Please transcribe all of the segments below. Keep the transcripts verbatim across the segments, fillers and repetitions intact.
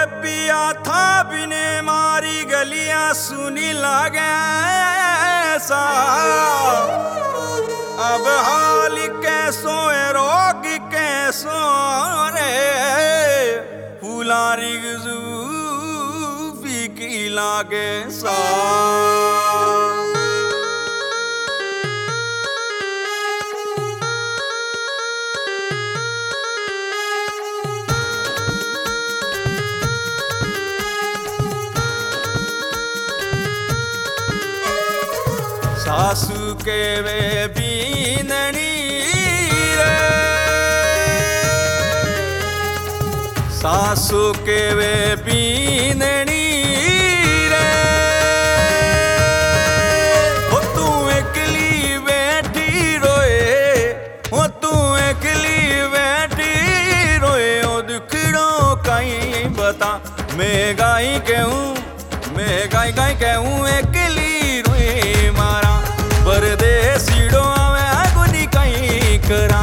पिया था बिने मारी गलियां सुनी लागे सा। अब हाल कैसो है रोग कैसो रे फूलारी जूफी की लागे सा। सासू के वे बीननी रे, सासू के वे बीननी रे, हो तू एकली बैठी रोए, हो तू एकली बैठी रोए, ओ दुखड़ों कहीं बता मैं गाई कहूँ, मैं गाई गाई कहूँ एकली रोए मारा परदेसीड़ो आवे गुनी कहीं करा।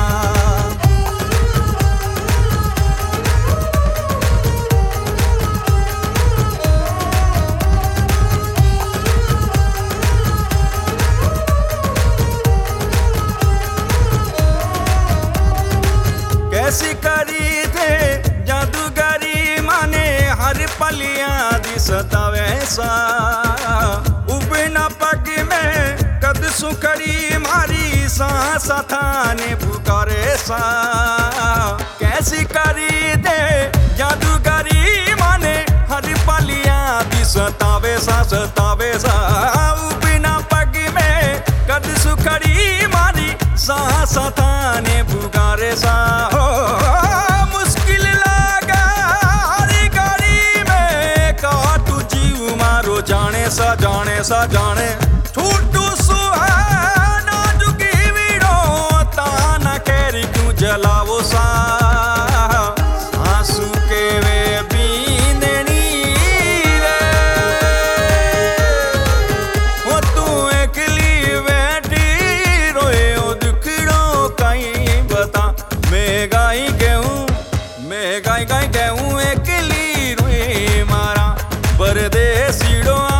कैसी करी थे जादूगरी माने हर पलियां दी सतावे सा। उबना पग में कद सुखड़ी मारी सांस थाने पुकारे सा। कैसी करी दे जादूगरी माने हर पलियां भी सतावे सा सतावे सा। बिना पग में कद सुखड़ी मारी सांस थाने पुकारे सा। हो मुश्किल लागा हरी गाड़ी में काटू जीव मारो जाने सा जाने सा जाने छूटू सुहाना जुगी वीड़ो ताना केरी क्यों जलावो सा। आंसू के वे बीननी रे, हो तू एकली बैठी रोए, ओ दुखड़ों कहीं बता मैं गाई कहूँ, मैं गाई गाई कहूँ एकली रोए मारा परदेसीड़ो